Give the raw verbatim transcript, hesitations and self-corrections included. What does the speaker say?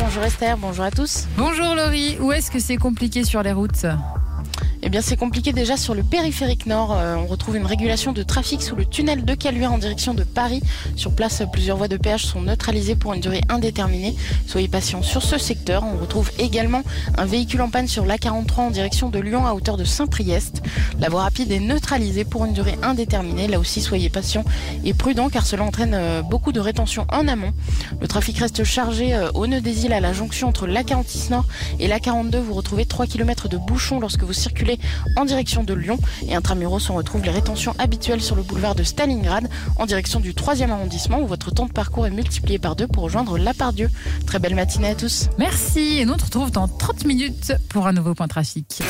bonjour Esther, bonjour à tous. Bonjour Laurie, où est-ce que c'est compliqué sur les routes ? Eh bien, c'est compliqué déjà sur le périphérique nord. Euh, on retrouve une régulation de trafic sous le tunnel de Caluire en direction de Paris. Sur place, plusieurs voies de péage sont neutralisées pour une durée indéterminée. Soyez patients sur ce secteur. On retrouve également un véhicule en panne sur l'A quarante-trois en direction de Lyon à hauteur de Saint-Priest. La voie rapide est neutralisée pour une durée indéterminée. Là aussi, soyez patients et prudents car cela entraîne euh, beaucoup de rétention en amont. Le trafic reste chargé euh, au nœud des îles à la jonction entre l'A quarante-six Nord et l'A quarante-deux. Vous retrouvez trois kilomètres de bouchons lorsque vous circulez en direction de Lyon et intramuros on retrouve les rétentions habituelles sur le boulevard de Stalingrad en direction du troisième arrondissement où votre temps de parcours est multiplié par deux pour rejoindre La Part-Dieu. Très belle matinée à tous. Merci et nous on se retrouve dans trente minutes pour un nouveau point trafic.